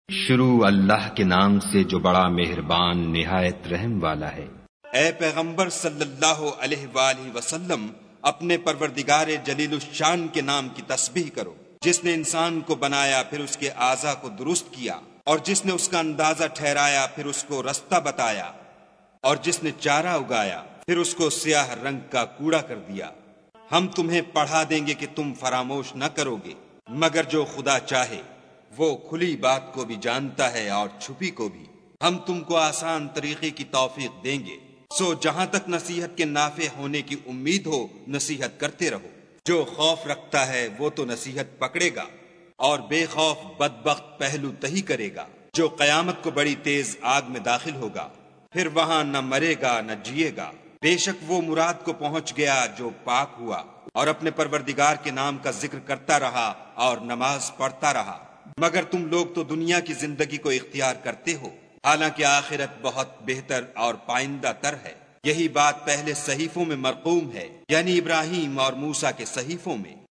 شروع اللہ کے نام سے جو بڑا مہربان نہایت رحم والا ہے۔ اے پیغمبر صلی اللہ علیہ وآلہ وسلم، اپنے پروردگار جلیل الشان کے نام کی تسبیح کرو، جس نے انسان کو بنایا پھر اس کے اعضاء کو درست کیا، اور جس نے اس کا اندازہ ٹھہرایا پھر اس کو رستہ بتایا، اور جس نے چارہ اگایا پھر اس کو سیاہ رنگ کا کوڑا کر دیا۔ ہم تمہیں پڑھا دیں گے کہ تم فراموش نہ کرو گے، مگر جو خدا چاہے، وہ کھلی بات کو بھی جانتا ہے اور چھپی کو بھی۔ ہم تم کو آسان طریقے کی توفیق دیں گے، سو جہاں تک نصیحت کے نافع ہونے کی امید ہو نصیحت کرتے رہو۔ جو خوف رکھتا ہے وہ تو نصیحت پکڑے گا، اور بے خوف بدبخت پہلو تہی کرے گا۔ جو قیامت کو بڑی تیز آگ میں داخل ہوگا، پھر وہاں نہ مرے گا نہ جیے گا۔ بے شک وہ مراد کو پہنچ گیا جو پاک ہوا، اور اپنے پروردگار کے نام کا ذکر کرتا رہا اور نماز پڑھتا رہا۔ مگر تم لوگ تو دنیا کی زندگی کو اختیار کرتے ہو، حالانکہ آخرت بہت بہتر اور پائندہ تر ہے۔ یہی بات پہلے صحیفوں میں مرقوم ہے، یعنی ابراہیم اور موسیٰ کے صحیفوں میں۔